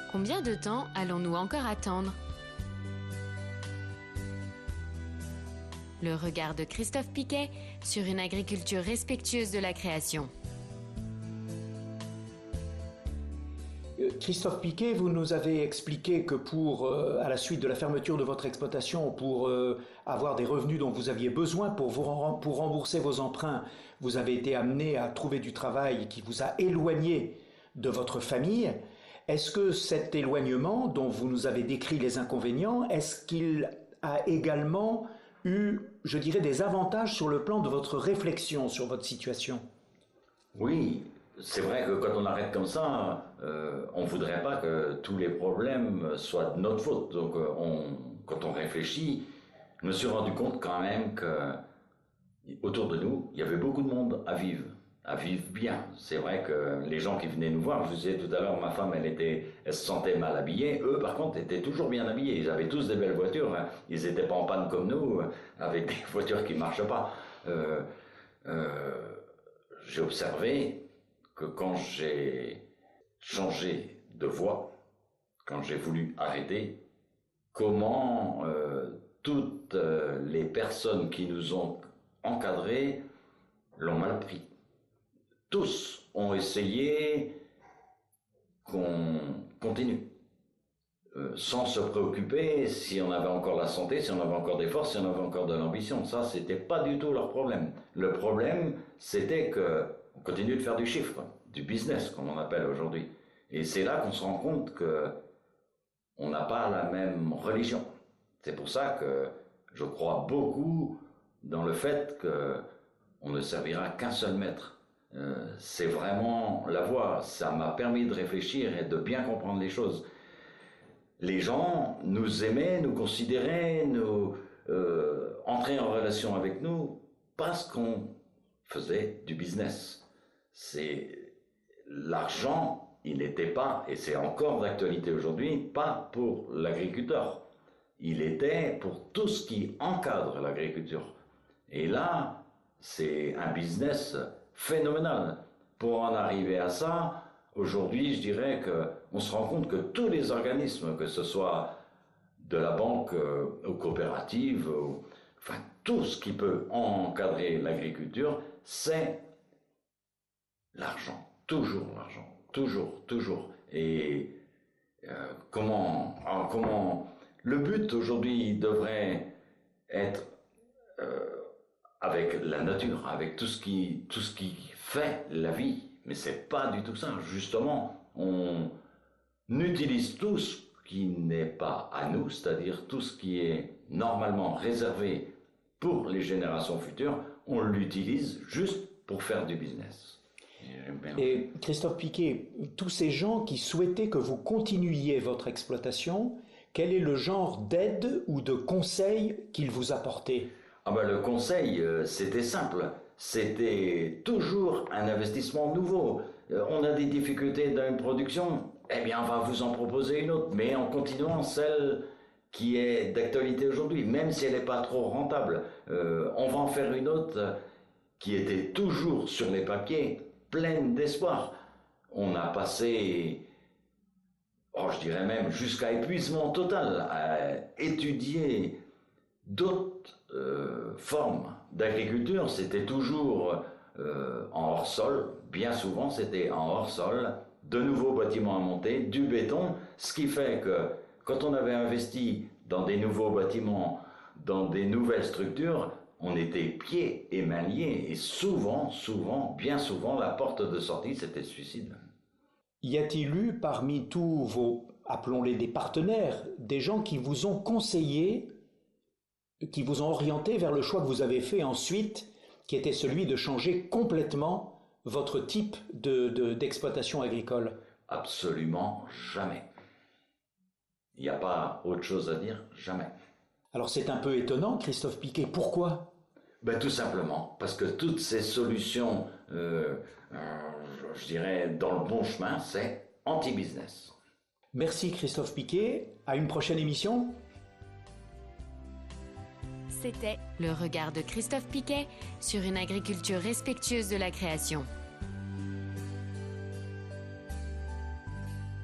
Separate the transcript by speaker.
Speaker 1: Combien de temps allons-nous encore attendre? Le regard de Christophe Piquet sur une agriculture respectueuse de la création.
Speaker 2: Christophe Piquet, vous nous avez expliqué que à la suite de la fermeture de votre exploitation, pour avoir des revenus dont vous aviez besoin pour rembourser vos emprunts, vous avez été amené à trouver du travail qui vous a éloigné de votre famille. Est-ce que cet éloignement, dont vous nous avez décrit les inconvénients, est-ce qu'il a également eu, je dirais, des avantages sur le plan de votre réflexion sur votre situation?
Speaker 3: Oui. C'est vrai que quand on arrête comme ça, on voudrait pas que tous les problèmes soient de notre faute. Donc, quand on réfléchit, je me suis rendu compte quand même que autour de nous, il y avait beaucoup de monde à vivre bien. C'est vrai que les gens qui venaient nous voir, je vous disais tout à l'heure, ma femme, elle se sentait mal habillée. Eux, par contre, étaient toujours bien habillés. Ils avaient tous des belles voitures. Hein. Ils étaient pas en panne comme nous, avec des voitures qui marchent pas. J'ai observé que quand j'ai changé de voie, quand j'ai voulu arrêter, comment toutes les personnes qui nous ont encadrés l'ont mal pris. Tous ont essayé qu'on continue, sans se préoccuper si on avait encore la santé, si on avait encore des forces, si on avait encore de l'ambition. Ça, c'était pas du tout leur problème. Le problème, c'était que on continue de faire du chiffre, du business, comme on appelle aujourd'hui. Et c'est là qu'on se rend compte que on n'a pas la même religion. C'est pour ça que je crois beaucoup dans le fait que on ne servira qu'un seul maître. C'est vraiment la voie. Ça m'a permis de réfléchir et de bien comprendre les choses. Les gens nous aimaient, nous considéraient, entraient en relation avec nous parce qu'on faisait du business. C'est l'argent, il n'était pas, et c'est encore d'actualité aujourd'hui, pas pour l'agriculteur. Il était pour tout ce qui encadre l'agriculture. Et là, c'est un business phénoménal. Pour en arriver à ça, aujourd'hui, je dirais que on se rend compte que tous les organismes, que ce soit de la banque aux coopératives, enfin tout ce qui peut encadrer l'agriculture, c'est l'argent, toujours. Et comment le but aujourd'hui devrait être avec la nature, avec tout ce qui fait la vie. Mais c'est pas du tout ça. Justement, on utilise tout ce qui n'est pas à nous, c'est-à-dire tout ce qui est normalement réservé pour les générations futures, on l'utilise juste pour faire du business.
Speaker 2: Et Christophe Piquet, tous ces gens qui souhaitaient que vous continuiez votre exploitation, quel est le genre d'aide ou de conseil qu'ils vous apportaient?
Speaker 3: Le conseil, c'était simple. C'était toujours un investissement nouveau. On a des difficultés dans une production, eh bien on va vous en proposer une autre, mais en continuant celle qui est d'actualité aujourd'hui, même si elle n'est pas trop rentable. On va en faire une autre qui était toujours sur les papiers, pleine d'espoir. On a passé, je dirais même jusqu'à épuisement total, à étudier d'autres formes d'agriculture. C'était toujours en hors-sol, bien souvent c'était en hors-sol, de nouveaux bâtiments à monter, du béton, ce qui fait que quand on avait investi dans des nouveaux bâtiments, dans des nouvelles structures, on était pieds et mains liés, et bien souvent, la porte de sortie, c'était le suicide.
Speaker 2: Y a-t-il eu parmi tous vos, appelons-les des partenaires, des gens qui vous ont conseillé, qui vous ont orienté vers le choix que vous avez fait ensuite, qui était celui de changer complètement votre type d'exploitation agricole?
Speaker 3: Absolument jamais. Il n'y a pas autre chose à dire, jamais.
Speaker 2: Alors c'est un peu étonnant, Christophe Piquet. Pourquoi?
Speaker 3: Tout simplement parce que toutes ces solutions, je dirais, dans le bon chemin, c'est anti-business.
Speaker 2: Merci Christophe Piquet. À une prochaine émission.
Speaker 1: C'était le regard de Christophe Piquet sur une agriculture respectueuse de la création.